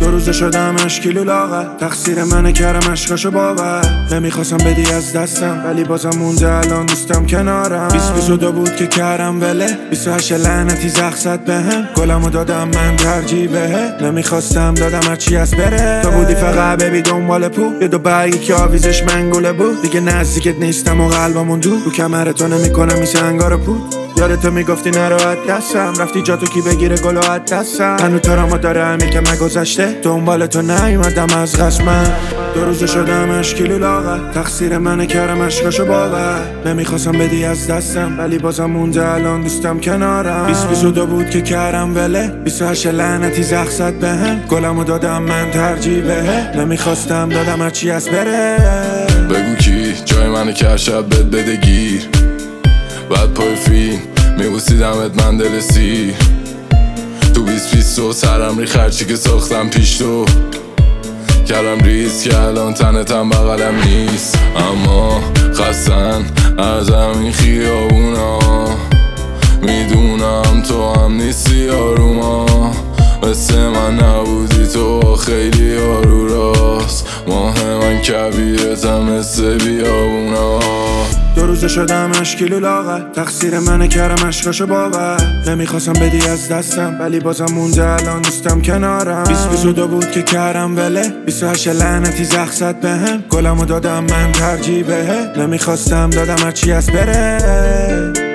دو روزه شدم 8 کیلو لاغر، تقصیر منه کردم عشقاشو باور. نمیخواستم بدی از دستم ولی بازم مونده الان دوستم کنارم. 2022 بود که کردم وله، 28 لعنتی زخ زد بهم. گلمو دادم من ترجیح بهت، نمیخواستم دادم هرچی از بره. تو بودی فقط ببی دنبال پول، یه دو برگی که آویزش منگوله بود. دیگه نزدیکت نیستم و قلبمون دور، رو کمر تو نمیکنم میشه انگار پول. یادتو میگفتی نرو از دستم، رفتی جاتو کی بگیره گلو از دستم. هنو ترامو داره همین که نگذشته، دنبال تو نیومدم از قسمم. دو روزه شدم 8 کیلو لاغر، تقصیر منه کردم عشقاشو باور. نمیخواستم بدی از دستم ولی بازم مونده الان دوستم کنارم. 2022 بود که کردم وله، 28 لعنتی زخ زد بهم. گلمو دادم من ترجیح بهت، نمیخواستم دادم هرچی از بره. بگو کی جای منو که شب بد بده گیر، بعد پای فیلم میبوسیدمت من دل سیر. تو 2022 سرم ری خرچی که ساختم پیش تو، کردم ریز که الان تنتم بغلم نیست. اما خستن از همین خیابونا، میدونم تو هم نیستی آروما. مثل من نبودی تو خیلی آرو راست، ماه من کبیرتم مثل بیابونا. دو روزه شدم 8 کیلو لاغر، تقصیر منه کردم عشقاشو باور. نمیخواستم بدی از دستم ولی بازم مونده الان دوستم کنارم. 2022 بود که کردم وله، 28 لعنتی زخ زد بهم. گلمو دادم من ترجیح بهت، نمیخواستم دادم هرچی از بره.